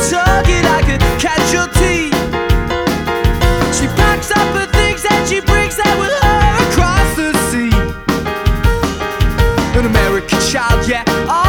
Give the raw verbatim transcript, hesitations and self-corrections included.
target like a casualty. She packs up her things and she brings them with her across the sea. An American child, yeah.